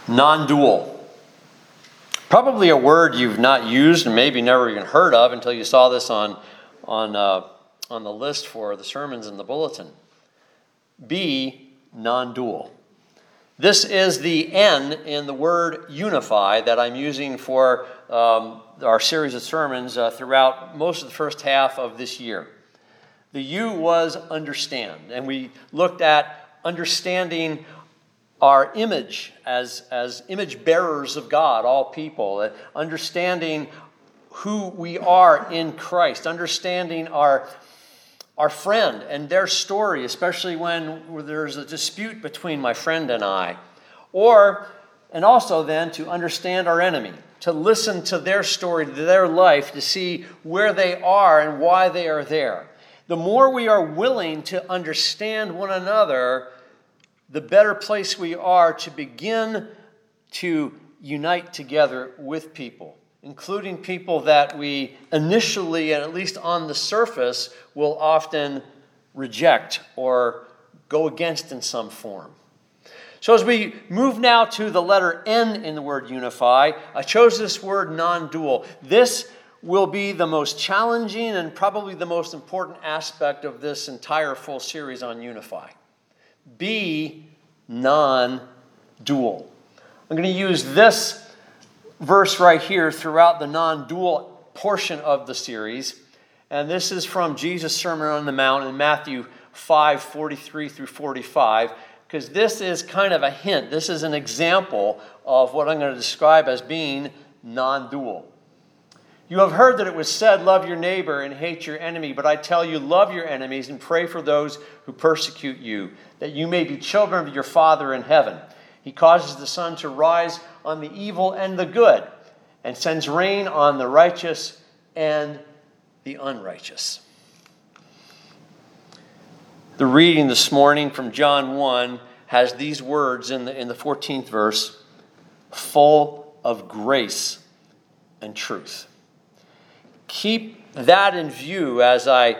Non-dual. Probably a word you've not used and maybe never even heard of until you saw this on the list for the sermons in the bulletin. Be non-dual. This is the N in the word unify that I'm using for our series of sermons throughout most of the first half of this year. The U was understand, and we looked at understanding our image as image bearers of God, all people, understanding who we are in Christ, understanding our friend and their story, especially when there's a dispute between my friend and I. And also then to understand our enemy, to listen to their story, to their life, to see where they are and why they are there. The more we are willing to understand one another, the better place we are to begin to unite together with people, including people that we initially, and at least on the surface, will often reject or go against in some form. So as we move now to the letter N in the word unify, I chose this word non-dual. This will be the most challenging and probably the most important aspect of this entire full series on unify. Be non-dual. I'm going to use this verse right here throughout the non-dual portion of the series. And this is from Jesus' Sermon on the Mount in Matthew 5:43 through 45, because this is kind of a hint. This is an example of what I'm going to describe as being non-dual. You have heard that it was said, love your neighbor and hate your enemy. But I tell you, love your enemies and pray for those who persecute you, that you may be children of your Father in heaven. He causes the sun to rise on the evil and the good, and sends rain on the righteous and the unrighteous. The reading this morning from John 1 has these words in the 14th verse, full of grace and truth. Keep that in view as I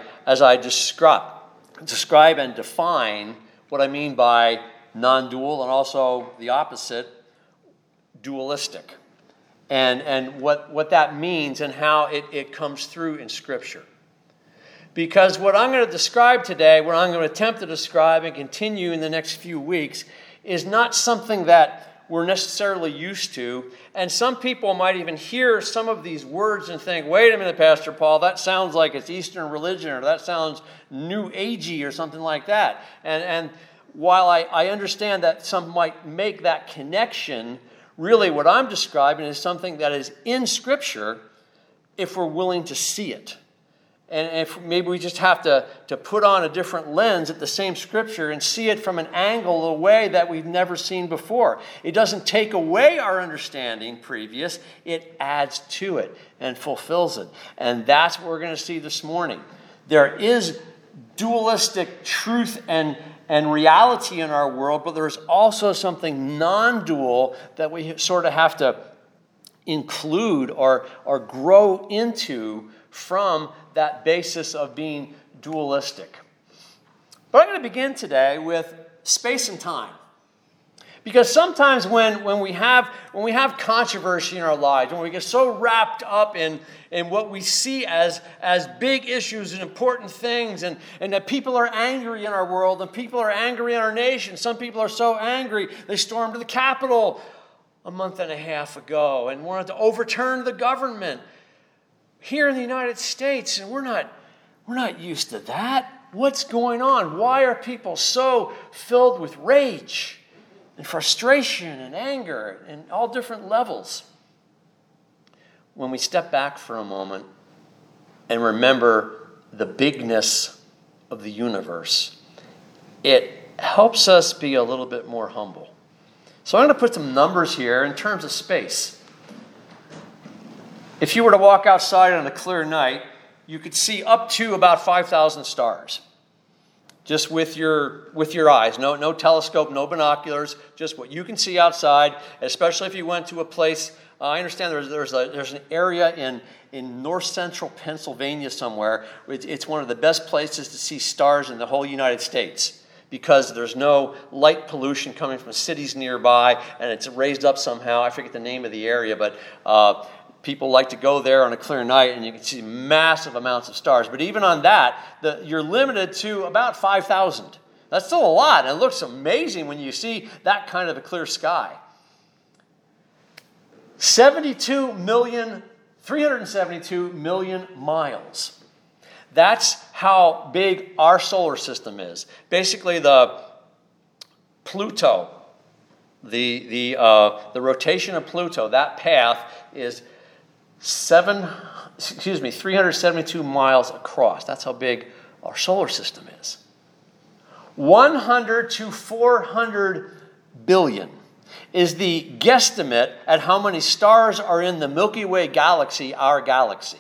describe and define what I mean by non-dual and also the opposite, dualistic. And what that means and how it comes through in Scripture. Because what I'm going to describe today, what I'm going to attempt to describe and continue in the next few weeks, is not something that we're necessarily used to. And some people might even hear some of these words and think, wait a minute, Pastor Paul, that sounds like it's Eastern religion, or that sounds New Agey or something like that. And while I understand that some might make that connection, really what I'm describing is something that is in Scripture if we're willing to see it. And if maybe we just have to put on a different lens at the same Scripture and see it from an angle, a way that we've never seen before. It doesn't take away our understanding previous. It adds to it and fulfills it. And that's what we're going to see this morning. There is dualistic truth and reality in our world, but there's also something non-dual that we sort of have to include or grow into from that basis of being dualistic. But I'm going to begin today with space and time. Because sometimes when we have controversy in our lives, when we get so wrapped up in what we see as big issues and important things, and that people are angry in our world, and people are angry in our nation. Some people are so angry, they stormed the Capitol a month and a half ago and wanted to overturn the government here in the United States, and we're not used to that. What's going on? Why are people so filled with rage and frustration and anger and all different levels? When we step back for a moment and remember the bigness of the universe, it helps us be a little bit more humble. So I'm going to put some numbers here in terms of space. If you were to walk outside on a clear night, you could see up to about 5,000 stars. Just with your eyes. No telescope, no binoculars, just what you can see outside, especially if you went to a place. I understand there's an area in north central Pennsylvania somewhere. It's one of the best places to see stars in the whole United States. because there's no light pollution coming from cities nearby, and it's raised up somehow. I forget the name of the area, but people like to go there on a clear night, and you can see massive amounts of stars. But even on that, you're limited to about 5,000. That's still a lot, and it looks amazing when you see that kind of a clear sky. 372 million miles. That's how big our solar system is. Basically, the Pluto, the rotation of Pluto, that path is 372 miles across. That's how big our solar system is. 100 to 400 billion is the guesstimate at how many stars are in the Milky Way galaxy, our galaxy.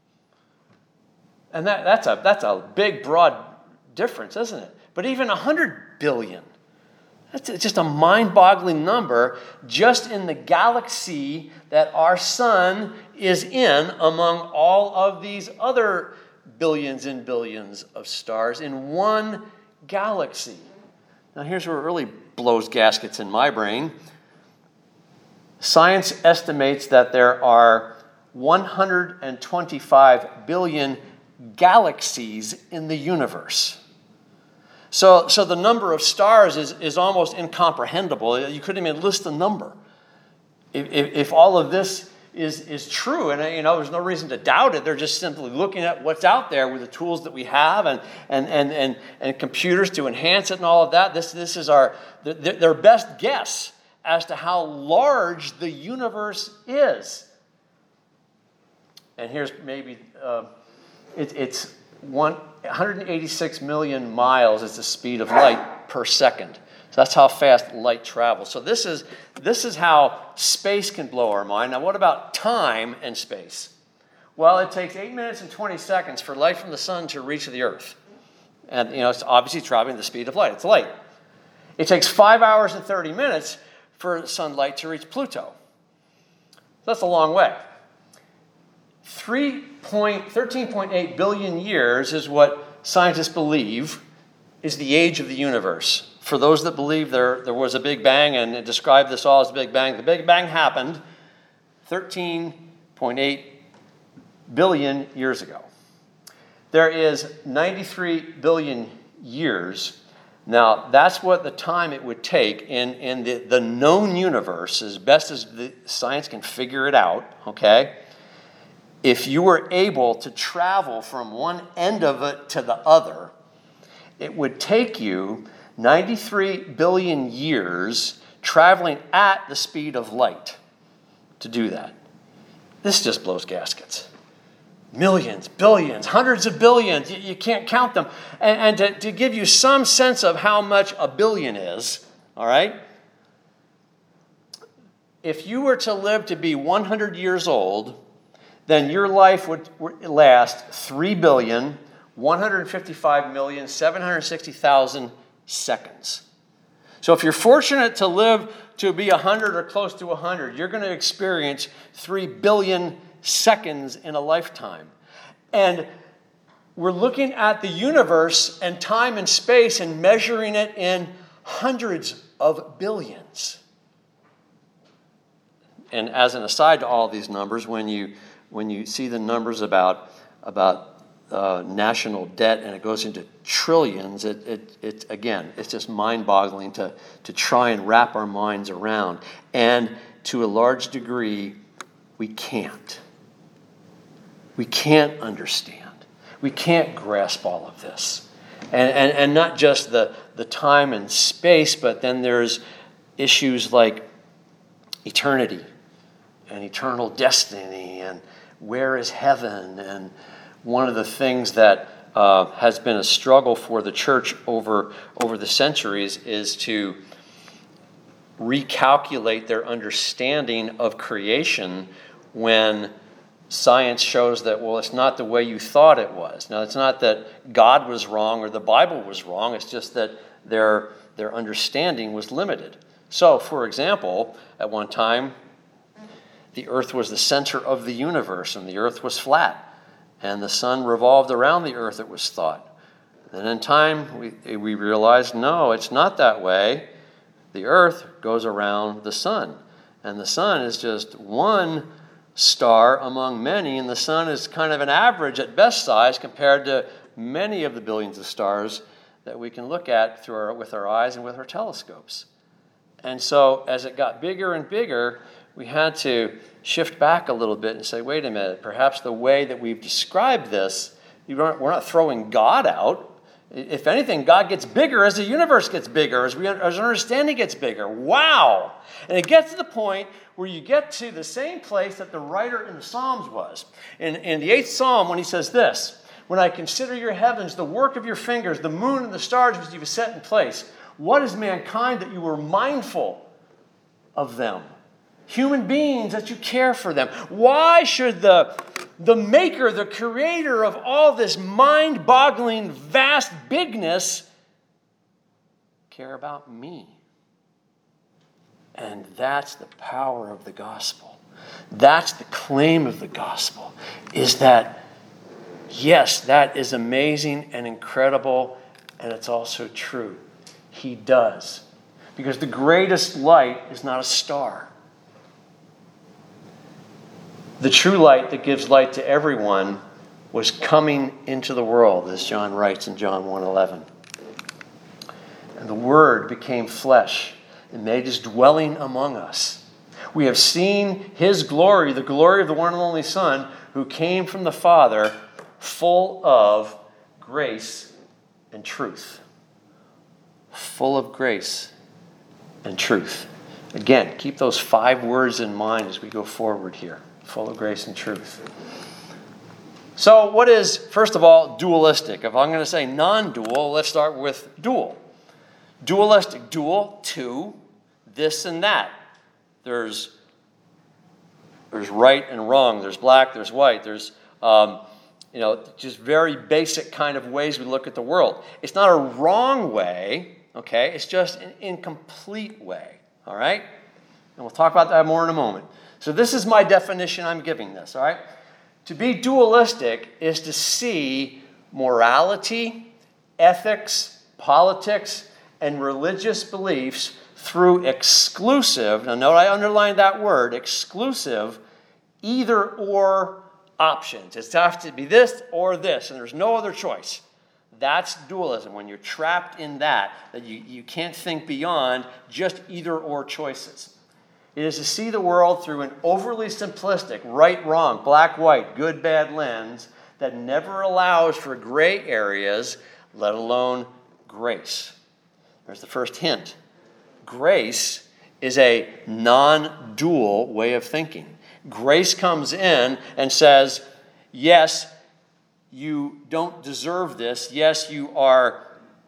And that's a big, broad difference, isn't it? But even 100 billion, that's just a mind-boggling number just in the galaxy that our sun is in among all of these other billions and billions of stars in one galaxy. Now here's where it really blows gaskets in my brain. Science estimates that there are 125 billion galaxies in the universe. So the number of stars is almost incomprehensible. You couldn't even list the number. If all of this is true, and there's no reason to doubt it. They're just simply looking at what's out there with the tools that we have and computers to enhance it and all of that. This is their best guess as to how large the universe is. And here's maybe it's 186 million miles is the speed of light per second. So that's how fast light travels. So this is how space can blow our mind. Now what about time and space? Well, it takes 8 minutes and 20 seconds for light from the sun to reach the earth. And it's obviously traveling the speed of light. It's light. It takes 5 hours and 30 minutes for sunlight to reach Pluto. That's a long way. 13.8 billion years is what scientists believe is the age of the universe. For those that believe there was a Big Bang and describe this all as a Big Bang, the Big Bang happened 13.8 billion years ago. There is 93 billion years. Now, that's what the time it would take in the known universe, as best as the science can figure it out, okay? If you were able to travel from one end of it to the other, it would take you 93 billion years traveling at the speed of light to do that. This just blows gaskets. Millions, billions, hundreds of billions. You can't count them. And to give you some sense of how much a billion is, all right? If you were to live to be 100 years old, then your life would last 3,155,760,000 seconds. So if you're fortunate to live to be 100 or close to 100, you're going to experience 3 billion seconds in a lifetime. And we're looking at the universe and time and space and measuring it in hundreds of billions. And as an aside to all these numbers, when you see the numbers about national debt and it goes into trillions, it's just mind-boggling to try and wrap our minds around. And to a large degree, we can't. We can't understand. We can't grasp all of this. And not just the time and space, but then there's issues like eternity and eternal destiny and where is heaven? And one of the things that has been a struggle for the church over the centuries is to recalculate their understanding of creation when science shows that, well, it's not the way you thought it was. Now, it's not that God was wrong or the Bible was wrong. It's just that their understanding was limited. So, for example, at one time, the earth was the center of the universe, and the earth was flat, and the sun revolved around the earth, it was thought. And in time, we realize, no, it's not that way. The earth goes around the sun. And the sun is just one star among many, and the sun is kind of an average at best size compared to many of the billions of stars that we can look at with our eyes and with our telescopes. And so as it got bigger and bigger, we had to shift back a little bit and say, wait a minute, perhaps the way that we've described this, we're not throwing God out. If anything, God gets bigger as the universe gets bigger, as our understanding gets bigger. Wow! And it gets to the point where you get to the same place that the writer in the Psalms was. In the 8th Psalm, when he says this, when I consider your heavens, the work of your fingers, the moon and the stars which you have set in place, what is mankind that you were mindful of them? Human beings, that you care for them. Why should the maker, the creator of all this mind-boggling, vast bigness care about me? And that's the power of the gospel. That's the claim of the gospel, is that, yes, that is amazing and incredible, and it's also true. He does. Because the greatest light is not a star. The true light that gives light to everyone was coming into the world, as John writes in John 1:11. And the Word became flesh and made his dwelling among us. We have seen his glory, the glory of the one and only Son, who came from the Father, full of grace and truth. Full of grace and truth. Again, keep those 5 words in mind as we go forward here. Full of grace and truth. So what is, first of all, dualistic? If I'm going to say non-dual, let's start with dual. Dualistic, dual, two, this and that. There's right and wrong. There's black, there's white. There's, just very basic kind of ways we look at the world. It's not a wrong way, okay? It's just an incomplete way, all right? And we'll talk about that more in a moment. So this is my definition I'm giving this, all right? To be dualistic is to see morality, ethics, politics, and religious beliefs through exclusive, now note I underlined that word, exclusive, either or options. It's has to be this or this, and there's no other choice. That's dualism, when you're trapped in that you can't think beyond just either or choices. It is to see the world through an overly simplistic, right, wrong, black, white, good, bad lens that never allows for gray areas, let alone grace. There's the first hint. Grace is a non-dual way of thinking. Grace comes in and says, yes, you don't deserve this. Yes, you are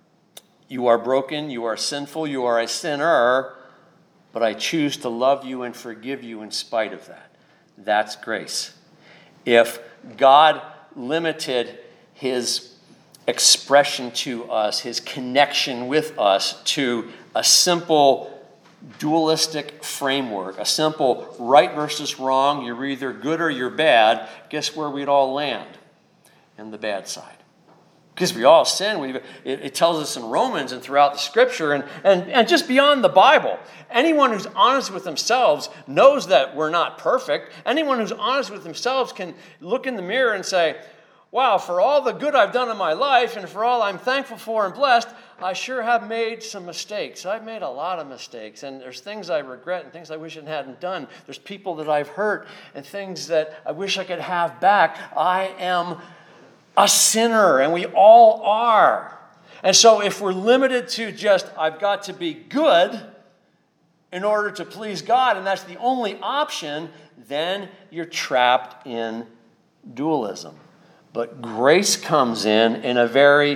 broken, you are sinful, you are a sinner, but I choose to love you and forgive you in spite of that. That's grace. If God limited his expression to us, his connection with us, to a simple dualistic framework, a simple right versus wrong, you're either good or you're bad, guess where we'd all land? In the bad side. Because we all sin. It tells us in Romans and throughout the Scripture and just beyond the Bible. Anyone who's honest with themselves knows that we're not perfect. Anyone who's honest with themselves can look in the mirror and say, wow, for all the good I've done in my life and for all I'm thankful for and blessed, I sure have made some mistakes. I've made a lot of mistakes, and there's things I regret and things I wish I hadn't done. There's people that I've hurt and things that I wish I could have back. I am a sinner, and we all are. And so if we're limited to just, I've got to be good in order to please God, and that's the only option, then you're trapped in dualism. But grace comes in a very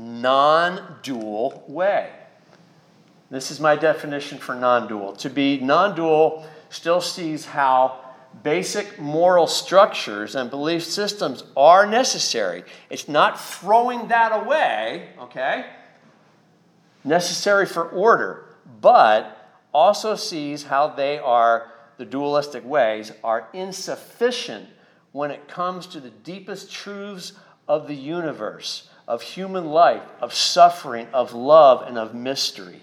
non-dual way. This is my definition for non-dual. To be non-dual still sees how basic moral structures and belief systems are necessary. It's not throwing that away, okay? Necessary for order, but also sees how they are, the dualistic ways, are insufficient when it comes to the deepest truths of the universe, of human life, of suffering, of love, and of mystery.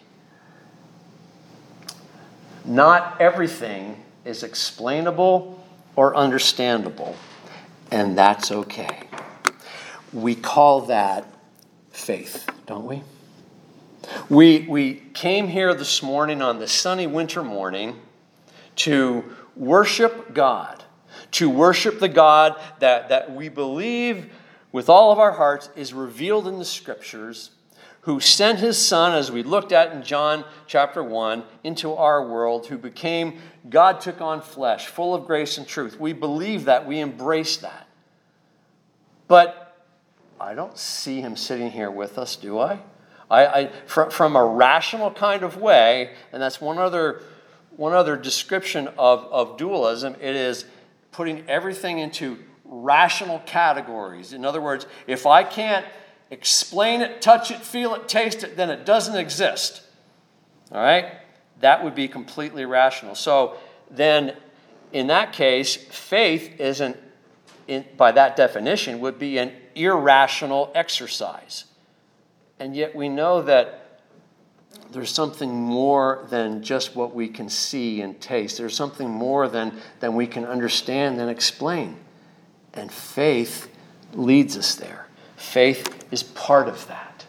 Not everything is explainable or understandable, and that's okay. We call that faith, don't we? We came here this morning on this sunny winter morning to worship God, to worship the God that we believe with all of our hearts is revealed in the Scriptures, who sent his Son, as we looked at in John chapter 1, into our world, who became, God took on flesh, full of grace and truth. We believe that. We embrace that. But I don't see him sitting here with us, do I? From a rational kind of way, and that's one other description of dualism, it is putting everything into rational categories. In other words, if I can't explain it, touch it, feel it, taste it, then it doesn't exist. All right? That would be completely rational. So then, in that case, faith isn't, by that definition, would be an irrational exercise. And yet we know that there's something more than just what we can see and taste. There's something more than we can understand and explain. And faith leads us there. Faith is part of that.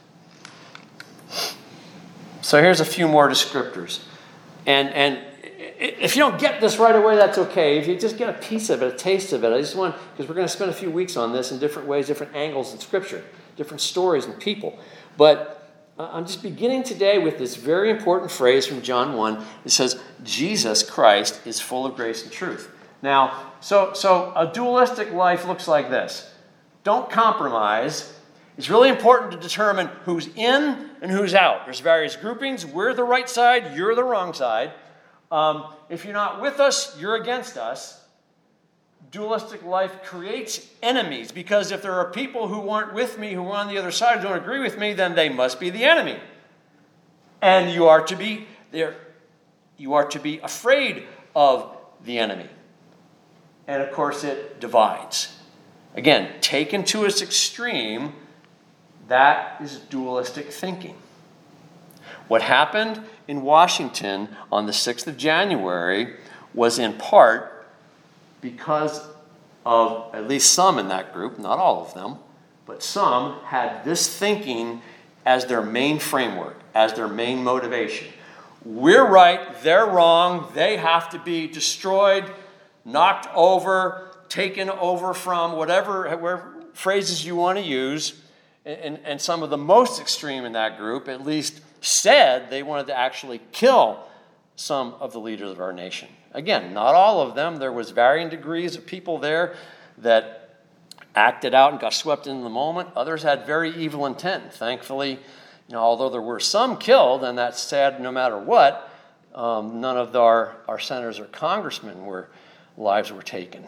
So here's a few more descriptors. And if you don't get this right away, that's okay. If you just get a piece of it, a taste of it, I just want, because we're going to spend a few weeks on this in different ways, different angles in Scripture, different stories and people. But I'm just beginning today with this very important phrase from John 1. It says, Jesus Christ is full of grace and truth. Now, so a dualistic life looks like this. Don't compromise. It's really important to determine who's in and who's out. There's various groupings. We're the right side. You're the wrong side. If you're not with us, you're against us. Dualistic life creates enemies, because if there are people who aren't with me, who are on the other side, who don't agree with me, then they must be the enemy. And you are to be there. You are to be afraid of the enemy. And of course, it divides. Again, taken to its extreme, that is dualistic thinking. What happened in Washington on the 6th of January was in part because of at least some in that group, not all of them, but some had this thinking as their main framework, as their main motivation. We're right, they're wrong, they have to be destroyed, knocked over, taken over from, whatever phrases you want to use. And some of the most extreme in that group at least said they wanted to actually kill some of the leaders of our nation. Again, not all of them. There was varying degrees of people there that acted out and got swept into the moment. Others had very evil intent. Thankfully, although there were some killed, and that's sad no matter what, none of our senators or congressmen lives were taken.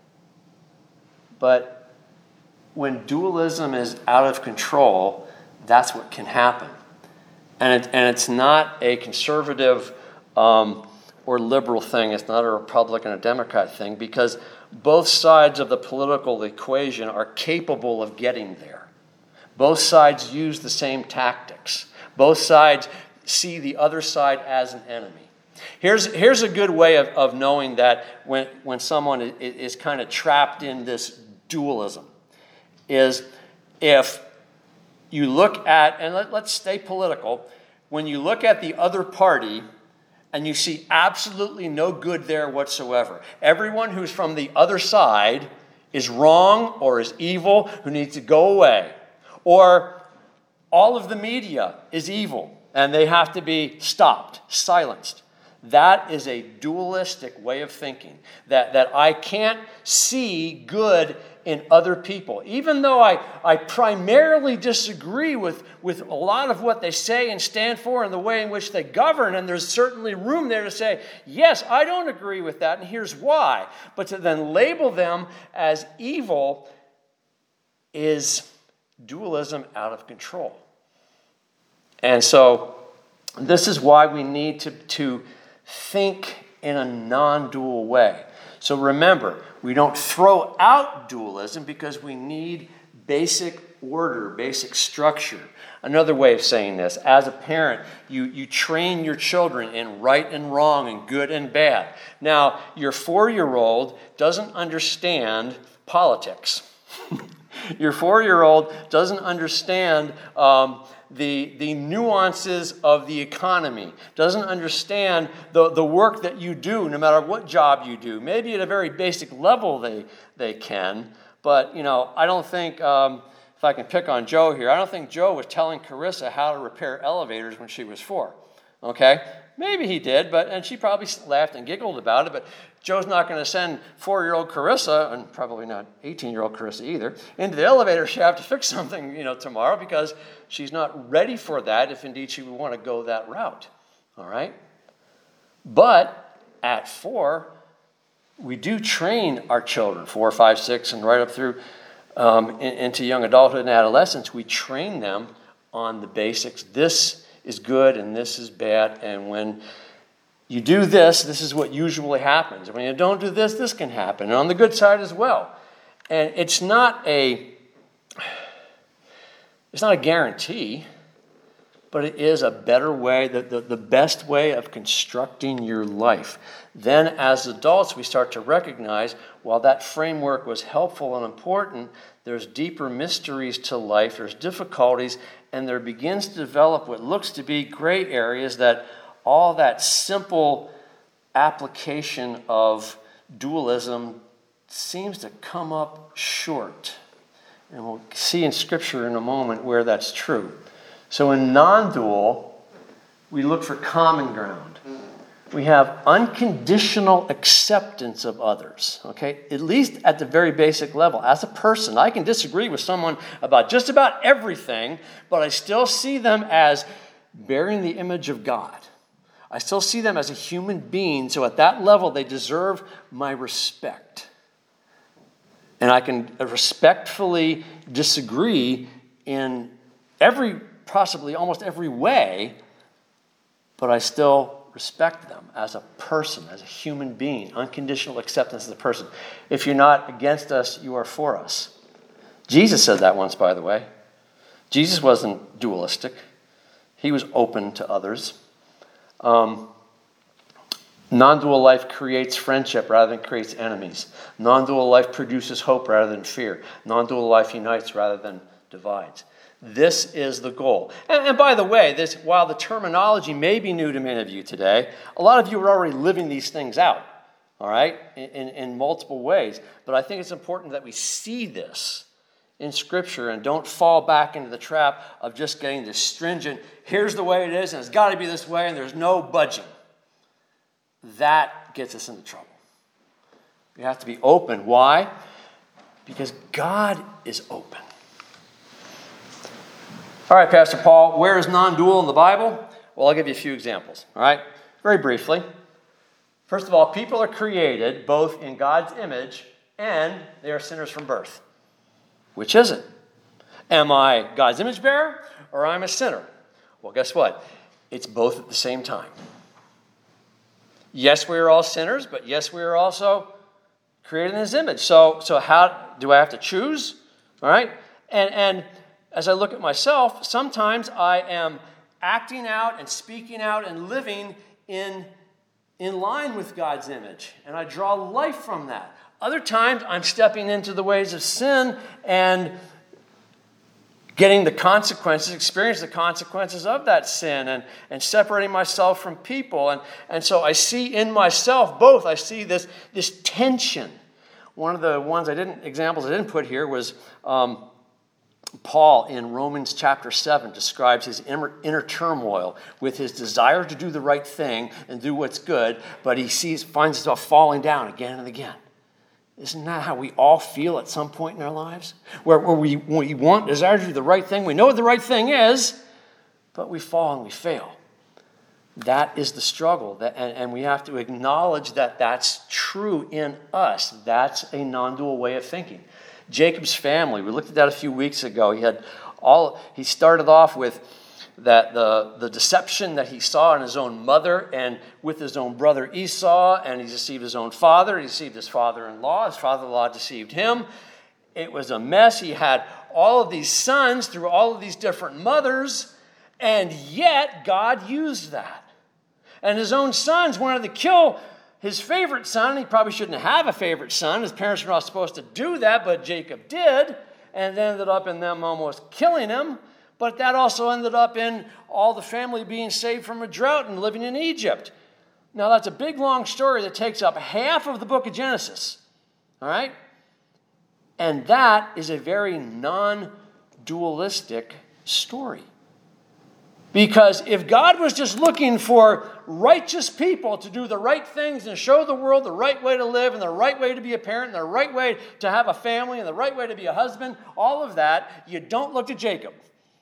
But when dualism is out of control, that's what can happen. And it's not a conservative or liberal thing. It's not a Republican or Democrat thing, because both sides of the political equation are capable of getting there. Both sides use the same tactics. Both sides see the other side as an enemy. Here's a good way of knowing that when someone is kind of trapped in this dualism, is if you look at, and let's stay political, when you look at the other party and you see absolutely no good there whatsoever, everyone who's from the other side is wrong or is evil, who needs to go away, or all of the media is evil and they have to be stopped, silenced. That is a dualistic way of thinking, that I can't see good in other people. Even though I primarily disagree with a lot of what they say and stand for and the way in which they govern, and there's certainly room there to say, yes, I don't agree with that, and here's why. But to then label them as evil is dualism out of control. And so this is why we need to think in a non-dual way. So remember, we don't throw out dualism because we need basic order, basic structure. Another way of saying this, as a parent, you train your children in right and wrong and good and bad. Now, your 4-year-old doesn't understand politics. Your 4-year-old doesn't understand the nuances of the economy, doesn't understand the work that you do, no matter what job you do. Maybe at a very basic level they can, but I don't think, if I can pick on Joe here, I don't think Joe was telling Carissa how to repair elevators when she was 4. Okay? Maybe he did, and she probably laughed and giggled about it, but Joe's not going to send 4-year-old Carissa, and probably not 18-year-old Carissa either, into the elevator shaft to fix something, tomorrow, because she's not ready for that if indeed she would want to go that route. All right? But at 4, we do train our children, 4, 5, 6, and right up through into young adulthood and adolescence. We train them on the basics. This is good and this is bad, and when you do this is what usually happens. When you don't do this can happen, and on the good side as well. And it's not a guarantee, but it is a better way, the best way of constructing your life. Then as adults, we start to recognize, while that framework was helpful and important, there's deeper mysteries to life, there's difficulties, and there begins to develop what looks to be gray areas that all that simple application of dualism seems to come up short. And we'll see in Scripture in a moment where that's true. So in non-dual, we look for common ground. We have unconditional acceptance of others, okay? At least at the very basic level. As a person, I can disagree with someone about just about everything, but I still see them as bearing the image of God. I still see them as a human being, so at that level, they deserve my respect. And I can respectfully disagree in possibly almost every way, but I still respect them as a person, as a human being. Unconditional acceptance as a person. If you're not against us, you are for us. Jesus said that once, by the way. Jesus wasn't dualistic. He was open to others. Non-dual life creates friendship rather than creates enemies. Non-dual life produces hope rather than fear. Non-dual life unites rather than divides. This is the goal. And by the way, while the terminology may be new to many of you today, a lot of you are already living these things out, all right, in multiple ways. But I think it's important that we see this in Scripture and don't fall back into the trap of just getting this stringent, here's the way it is, and it's got to be this way, and there's no budging. That gets us into trouble. We have to be open. Why? Because God is open. All right, Pastor Paul, where is non-dual in the Bible? Well, I'll give you a few examples, all right? Very briefly. First of all, people are created both in God's image and they are sinners from birth. Which is it? Am I God's image bearer or I'm a sinner? Well, guess what? It's both at the same time. Yes, we are all sinners, but yes, we are also created in His image. So how do I have to choose? All right? And as I look at myself, sometimes I am acting out and speaking out and living in line with God's image, and I draw life from that. Other times, I'm stepping into the ways of sin and getting the consequences, experiencing the consequences of that sin and separating myself from people. And so I see in myself both. I see this tension. One of the examples I didn't put here was Paul in Romans chapter 7 describes his inner turmoil with his desire to do the right thing and do what's good, but he finds himself falling down again and again. Isn't that how we all feel at some point in our lives? Where we desire to do the right thing, we know what the right thing is, but we fall and we fail. That is the struggle, and we have to acknowledge that that's true in us. That's a non-dual way of thinking. Jacob's family, we looked at that a few weeks ago. He started off with that the deception that he saw in his own mother and with his own brother Esau, and he deceived his own father, he deceived his father-in-law, his father-in-law deceived him. It was a mess. He had all of these sons through all of these different mothers, and yet God used that. And his own sons wanted to kill his favorite son. He probably shouldn't have a favorite son. His parents were not supposed to do that, but Jacob did, and it ended up in them almost killing him. But that also ended up in all the family being saved from a drought and living in Egypt. Now, that's a big, long story that takes up half of the book of Genesis. All right? And that is a very non-dualistic story. Because if God was just looking for righteous people to do the right things and show the world the right way to live and the right way to be a parent and the right way to have a family and the right way to be a husband, all of that, you don't look to Jacob.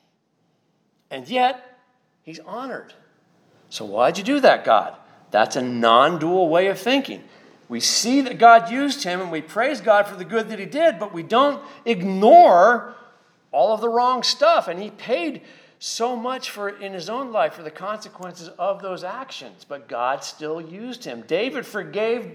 And yet, he's honored. So why'd you do that, God? That's a non-dual way of thinking. We see that God used him and we praise God for the good that he did, but we don't ignore all of the wrong stuff. And he paid so much for in his own life for the consequences of those actions, but God still used him. God forgave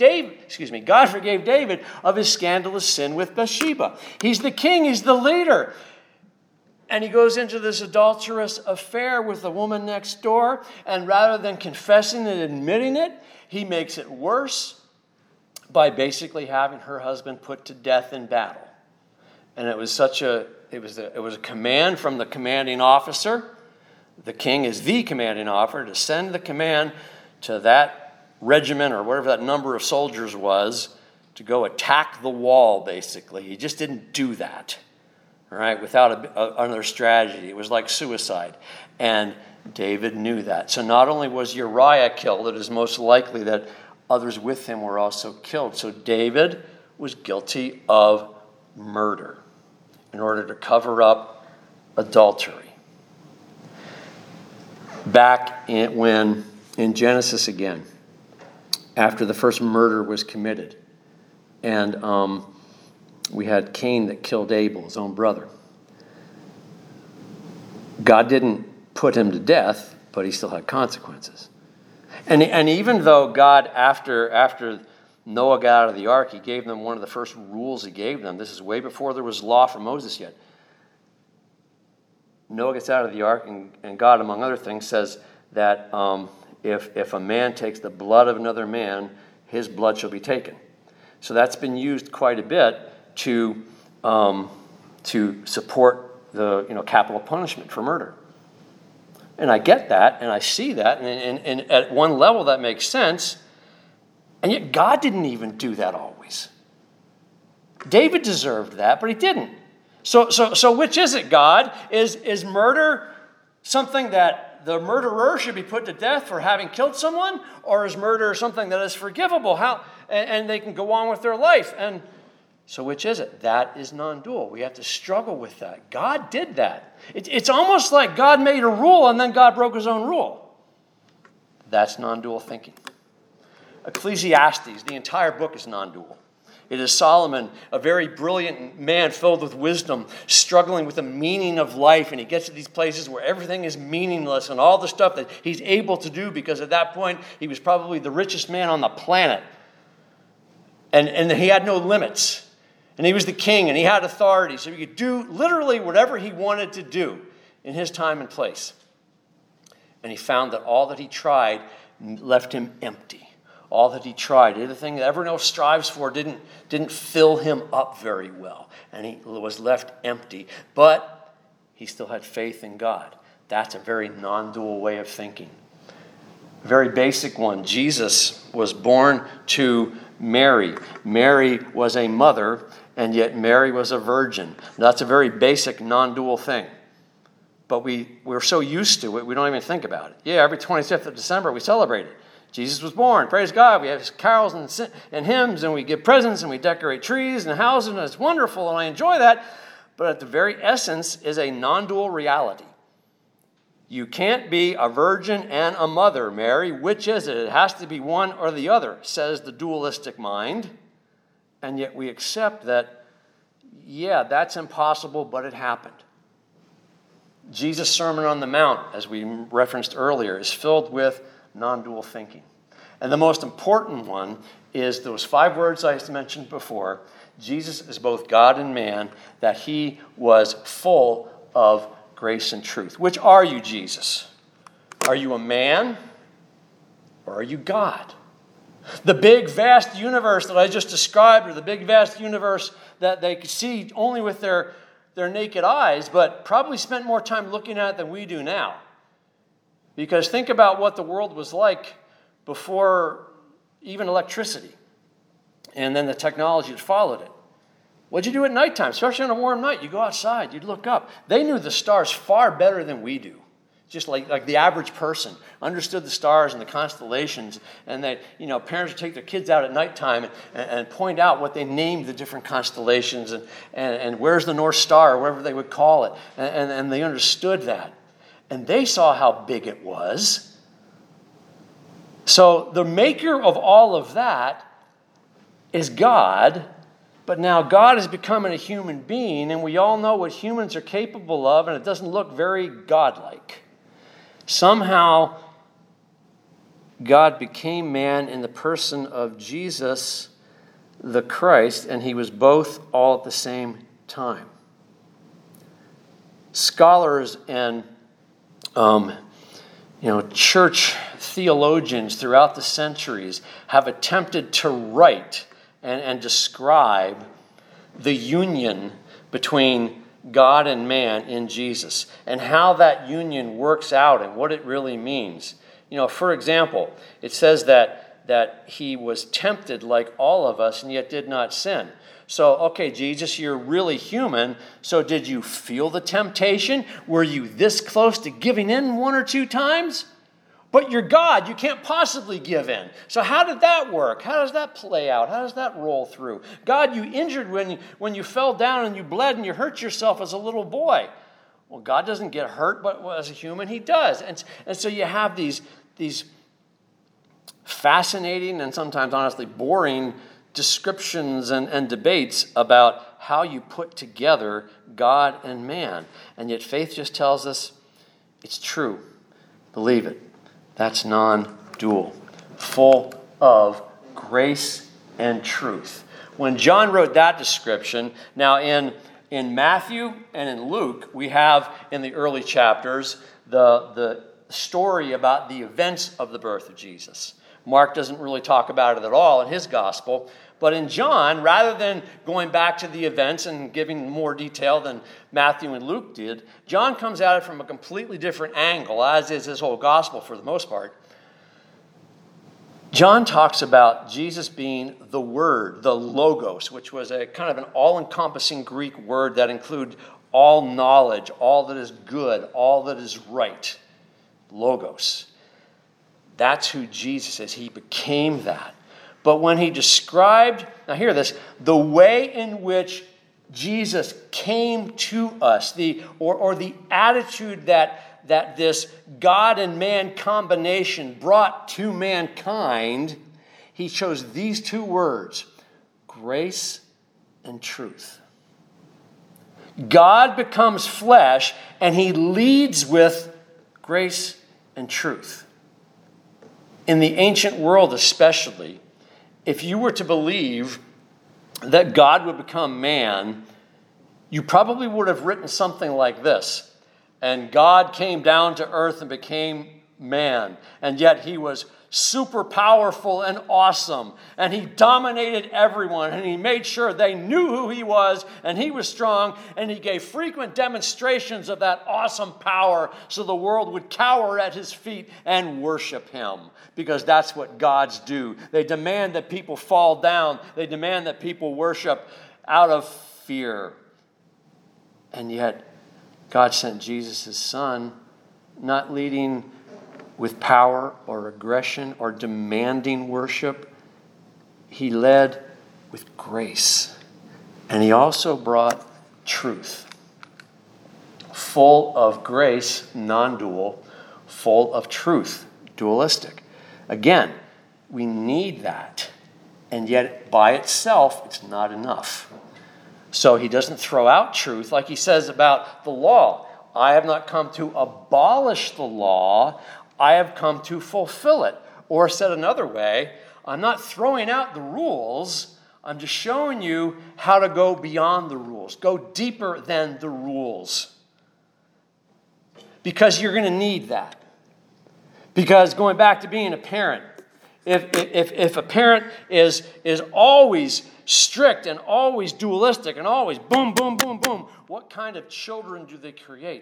David of his scandalous sin with Bathsheba. He's the king, he's the leader. And he goes into this adulterous affair with the woman next door, and rather than confessing and admitting it, he makes it worse by basically having her husband put to death in battle. And it was a command from the commanding officer. The king is the commanding officer to send the command to that regiment or whatever that number of soldiers was to go attack the wall, basically. He just didn't do that, all right, without another strategy. It was like suicide. And David knew that. So not only was Uriah killed, it is most likely that others with him were also killed. So David was guilty of murder in order to cover up adultery. Back in Genesis again, after the first murder was committed, and we had Cain that killed Abel, his own brother. God didn't put him to death, but he still had consequences. And even though God, after Noah got out of the ark, he gave them one of the first rules he gave them. This is way before there was law for Moses yet. Noah gets out of the ark, and God, among other things, says that if a man takes the blood of another man, his blood shall be taken. So that's been used quite a bit to support the capital punishment for murder. And I get that, and I see that, and at one level that makes sense. And yet God didn't even do that always. David deserved that, but he didn't. So which is it, God? Is murder something that the murderer should be put to death for having killed someone? Or is murder something that is forgivable? And they can go on with their life? And so which is it? That is non-dual. We have to struggle with that. God did that. It's almost like God made a rule and then God broke his own rule. That's non-dual thinking. Ecclesiastes, the entire book is non-dual. It is Solomon, a very brilliant man filled with wisdom, struggling with the meaning of life. And he gets to these places where everything is meaningless and all the stuff that he's able to do because at that point he was probably the richest man on the planet. And he had no limits. And he was the king and he had authority. So he could do literally whatever he wanted to do in his time and place. And he found that all that he tried left him empty. All that he tried, everything that everyone else strives for didn't fill him up very well. And he was left empty. But he still had faith in God. That's a very non-dual way of thinking. A very basic one. Jesus was born to Mary. Mary was a mother, and yet Mary was a virgin. That's a very basic non-dual thing. But we're so used to it, we don't even think about it. Yeah, every 25th of December we celebrate it. Jesus was born. Praise God. We have carols and hymns, and we give presents, and we decorate trees and houses, and it's wonderful, and I enjoy that. But at the very essence is a non-dual reality. You can't be a virgin and a mother, Mary. Which is it? It has to be one or the other, says the dualistic mind. And yet we accept that, yeah, that's impossible, but it happened. Jesus' Sermon on the Mount, as we referenced earlier, is filled with non-dual thinking. And the most important one is those 5 words I mentioned before. Jesus is both God and man, that he was full of grace and truth. Which are you, Jesus? Are you a man or are you God? The big, vast universe that I just described, or the big, vast universe that they could see only with their naked eyes, but probably spent more time looking at it than we do now. Because think about what the world was like before even electricity, and then the technology that followed it. What'd you do at nighttime? Especially on a warm night, you go outside, you'd look up. They knew the stars far better than we do. Just like the average person understood the stars and the constellations, and that, parents would take their kids out at nighttime and point out what they named the different constellations and where's the North Star, or whatever they would call it, and they understood that. And they saw how big it was. So the maker of all of that is God, but now God is becoming a human being, and we all know what humans are capable of, and it doesn't look very godlike. Somehow, God became man in the person of Jesus the Christ, and he was both all at the same time. Scholars and church theologians throughout the centuries have attempted to write and describe the union between God and man in Jesus, and how that union works out and what it really means. For example, it says that he was tempted like all of us and yet did not sin. So, okay, Jesus, you're really human. So did you feel the temptation? Were you this close to giving in one or two times? But you're God. You can't possibly give in. So how did that work? How does that play out? How does that roll through? God, you injured when you fell down and you bled and you hurt yourself as a little boy. Well, God doesn't get hurt, but as a human, he does. And so you have these fascinating and sometimes honestly boring descriptions and debates about how you put together God and man. And yet faith just tells us it's true. Believe it. That's non-dual, full of grace and truth. When John wrote that description, now in Matthew and in Luke, we have in the early chapters the story about the events of the birth of Jesus. Mark doesn't really talk about it at all in his gospel. But in John, rather than going back to the events and giving more detail than Matthew and Luke did, John comes at it from a completely different angle, as is his whole gospel for the most part. John talks about Jesus being the Word, the Logos, which was a kind of an all-encompassing Greek word that included all knowledge, all that is good, all that is right. Logos. That's who Jesus is. He became that. But when he described, now hear this, the way in which Jesus came to us, the attitude that this God and man combination brought to mankind, he chose these two words, grace and truth. God becomes flesh, and he leads with grace and truth. In the ancient world especially, if you were to believe that God would become man, you probably would have written something like this. And God came down to earth and became man. And yet he was super powerful and awesome. And he dominated everyone. And he made sure they knew who he was. And he was strong. And he gave frequent demonstrations of that awesome power so the world would cower at his feet and worship him. Because that's what gods do. They demand that people fall down. They demand that people worship out of fear. And yet, God sent Jesus, his son, not leading with power or aggression or demanding worship. He led with grace. And he also brought truth. Full of grace, non-dual. Full of truth, dualistic. Again, we need that. And yet, by itself, it's not enough. So he doesn't throw out truth like he says about the law. I have not come to abolish the law. I have come to fulfill it. Or said another way, I'm not throwing out the rules. I'm just showing you how to go beyond the rules. Go deeper than the rules. Because you're going to need that. Because going back to being a parent, if a parent is always strict and always dualistic and always boom, boom, boom, boom, what kind of children do they create?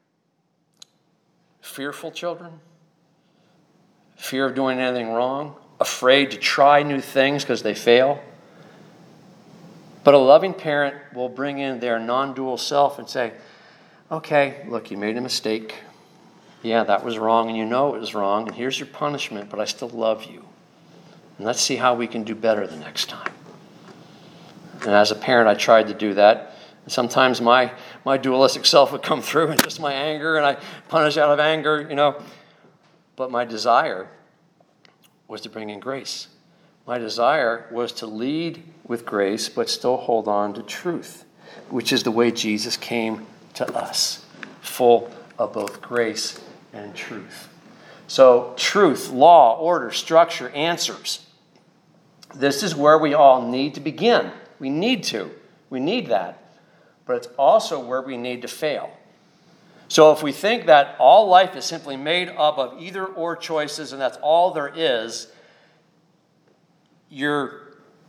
Fearful children? Fear of doing anything wrong? Afraid to try new things because they fail? But a loving parent will bring in their non-dual self and say, okay, look, you made a mistake. Yeah, that was wrong, and you know it was wrong, and here's your punishment, but I still love you. And let's see how we can do better the next time. And as a parent, I tried to do that. And sometimes my dualistic self would come through, and just my anger, and I punish out of anger, But my desire was to bring in grace. My desire was to lead with grace, but still hold on to truth, which is the way Jesus came to us, full of both grace and truth. So truth, law, order, structure, answers. This is where we all need to begin. We need to. We need that. But it's also where we need to fail. So if we think that all life is simply made up of either or choices and that's all there is, you're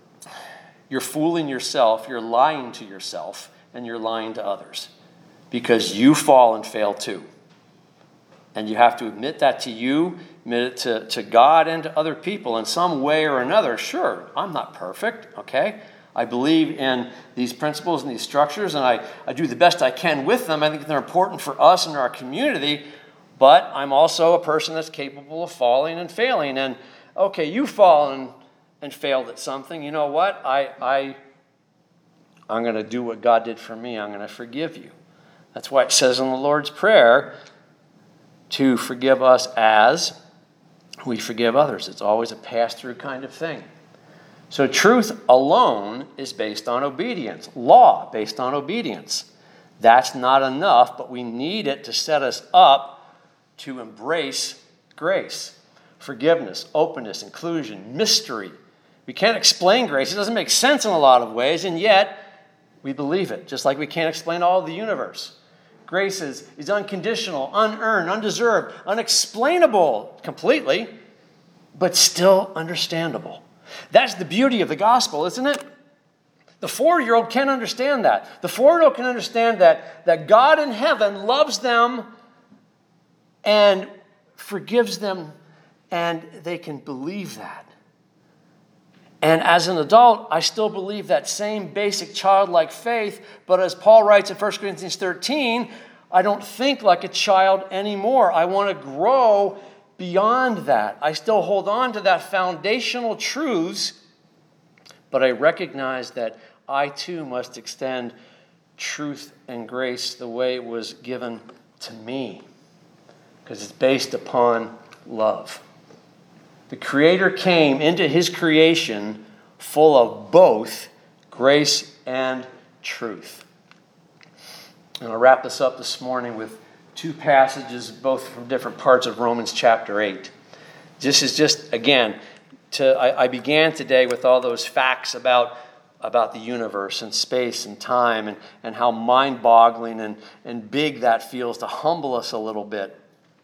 fooling yourself, you're lying to yourself, and you're lying to others. Because you fall and fail too. And you have to admit that to you, admit it to God and to other people in some way or another. Sure, I'm not perfect, okay? I believe in these principles and these structures, and I do the best I can with them. I think they're important for us and our community, but I'm also a person that's capable of falling and failing. And, okay, you've fallen and failed at something. You know what? I'm going to do what God did for me. I'm going to forgive you. That's why it says in the Lord's Prayer to forgive us as we forgive others. It's always a pass-through kind of thing. So truth alone is based on obedience. Law based on obedience. That's not enough, but we need it to set us up to embrace grace, forgiveness, openness, inclusion, mystery. We can't explain grace. It doesn't make sense in a lot of ways, and yet we believe it, just like we can't explain all of the universe. Grace is unconditional, unearned, undeserved, unexplainable completely, but still understandable. That's the beauty of the gospel, isn't it? The 4-year-old can understand that. The 4-year-old can understand that God in heaven loves them and forgives them, and they can believe that. And as an adult, I still believe that same basic childlike faith, but as Paul writes in 1 Corinthians 13, I don't think like a child anymore. I want to grow beyond that. I still hold on to that foundational truths, but I recognize that I too must extend truth and grace the way it was given to me, because it's based upon love. The Creator came into His creation full of both grace and truth. And I'll wrap this up this morning with 2 passages, both from different parts of Romans chapter 8. This is just, again, I began today with all those facts about the universe and space and time and how mind-boggling and big that feels to humble us a little bit.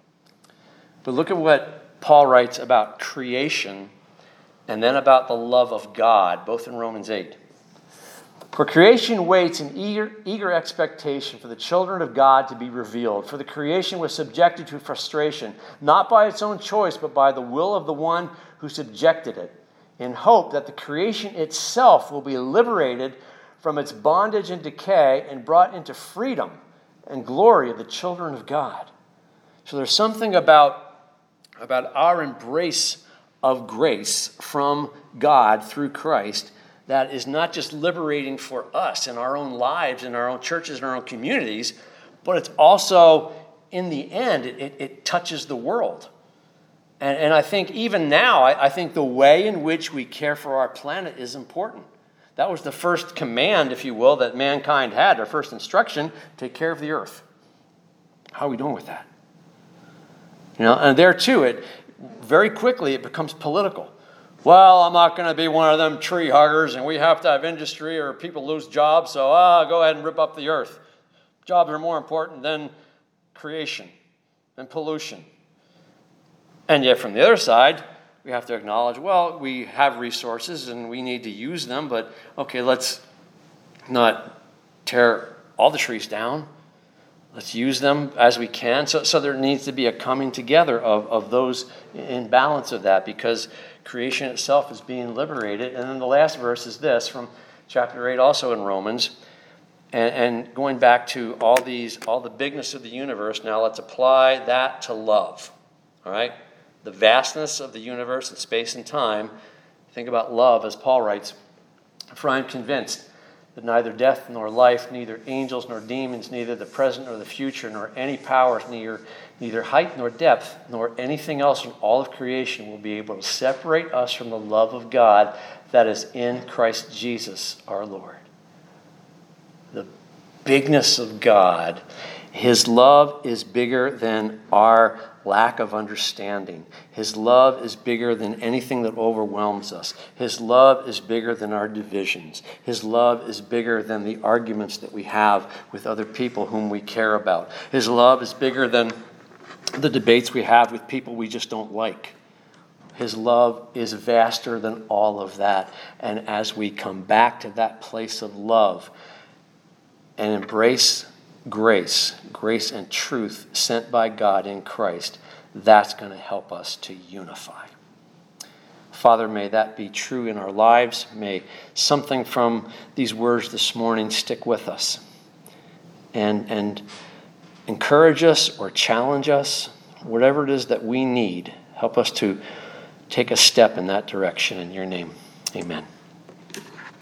But look at what Paul writes about creation and then about the love of God, both in Romans 8. For creation waits in eager expectation for the children of God to be revealed. For the creation was subjected to frustration, not by its own choice, but by the will of the one who subjected it, in hope that the creation itself will be liberated from its bondage and decay and brought into freedom and glory of the children of God. So there's something about our embrace of grace from God through Christ that is not just liberating for us in our own lives, in our own churches, in our own communities, but it's also, in the end, it touches the world. And I think even now, I think the way in which we care for our planet is important. That was the first command, if you will, that mankind had, their first instruction: take care of the earth. How are we doing with that? And there too, very quickly it becomes political. well, I'm not going to be one of them tree huggers, and we have to have industry or people lose jobs, so go ahead and rip up the earth. Jobs are more important than creation and pollution. And yet from the other side, we have to acknowledge, well, we have resources and we need to use them, but okay, let's not tear all the trees down. Let's use them as we can. So there needs to be a coming together of those in balance of that, because creation itself is being liberated. And then the last verse is this from chapter 8, also in Romans. And going back to all the bigness of the universe, now let's apply that to love. All right? The vastness of the universe and space and time. Think about love, as Paul writes. For I am convinced that neither death nor life, neither angels nor demons, neither the present nor the future, nor any powers, neither height nor depth, nor anything else in all of creation will be able to separate us from the love of God that is in Christ Jesus our Lord. The bigness of God. His love is bigger than our lack of understanding. His love is bigger than anything that overwhelms us. His love is bigger than our divisions. His love is bigger than the arguments that we have with other people whom we care about. His love is bigger than the debates we have with people we just don't like. His love is vaster than all of that. And as we come back to that place of love and embrace grace and truth sent by God in Christ, that's going to help us to unify. Father, may that be true in our lives. May something from these words this morning stick with us and encourage us or challenge us, whatever it is that we need. Help us to take a step in that direction. In your name, amen.